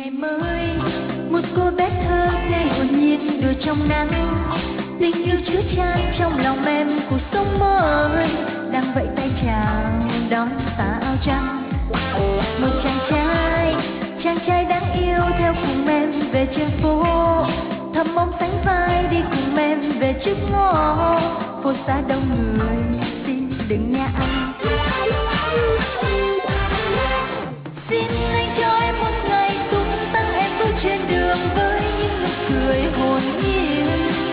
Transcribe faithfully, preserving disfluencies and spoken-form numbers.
ngày mới, một cô bé thơ ngây hồn nhiên đùa trong nắng, tình yêu chứa chan trong lòng em, cuộc sống mới đang vẫy tay chào đón tà áo trắng. Một chàng trai, chàng trai đáng yêu theo cùng em về trên phố, thầm mong sánh vai đi cùng em về trước ngõ phố xa đông người, xin đừng nghe anh. Xin anh cho em một ngày tung tăng em bước trên đường với những nụ cười hồn nhiên.